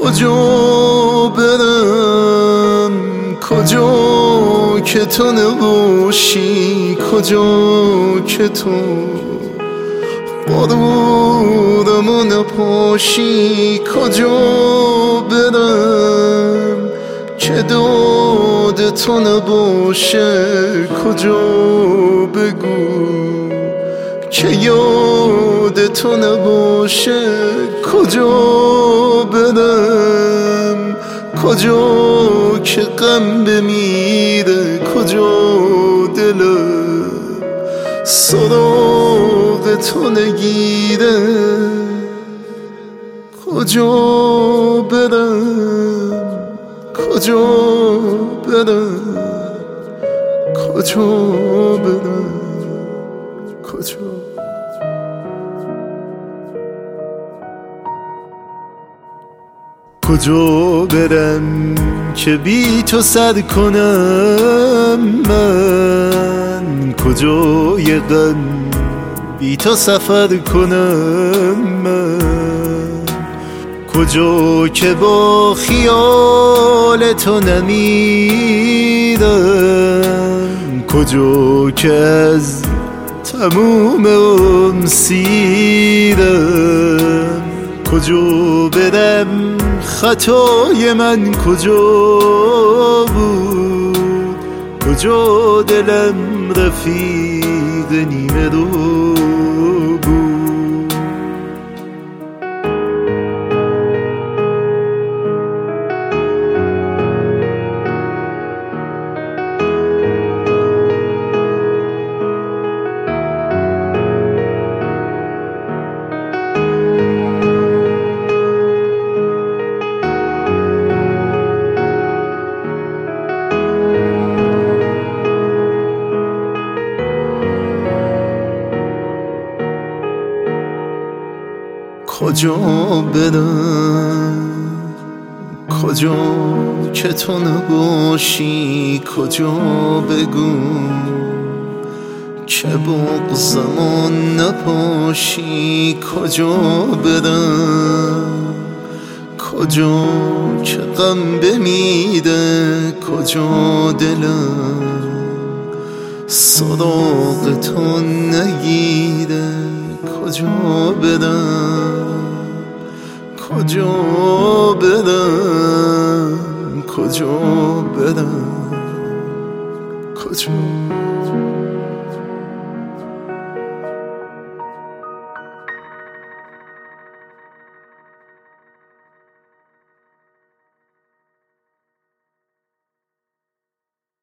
کجا برم، کجا که تو نباشی، کجا که تو بارودمو نپاشی، کجا برم که داد تو نباشه، کجا بگو که یاد تو نباشه، کجا برم کجا که غم بمیره، کجا دلم سراغ تو نگیره، کجا برم کجا برم کجا برم کجا. کجا برم که بی تو سر کنم من، کجای غم بی تو سفر کنم من، کجا که با خیال تو نمیرم، کجا که از تموم عمر سیرم، کجا برم خطای من کجا بود، کجا دلم رفیق نیمه رو بود. کجا برم کجا که تو نباشی، کجا بگو که بغضمو نپاشی، کجا برم کجا که غم بمیره، کجا دلم سراغ تو نگیره، کجا برم کجا برم کجا برم کجا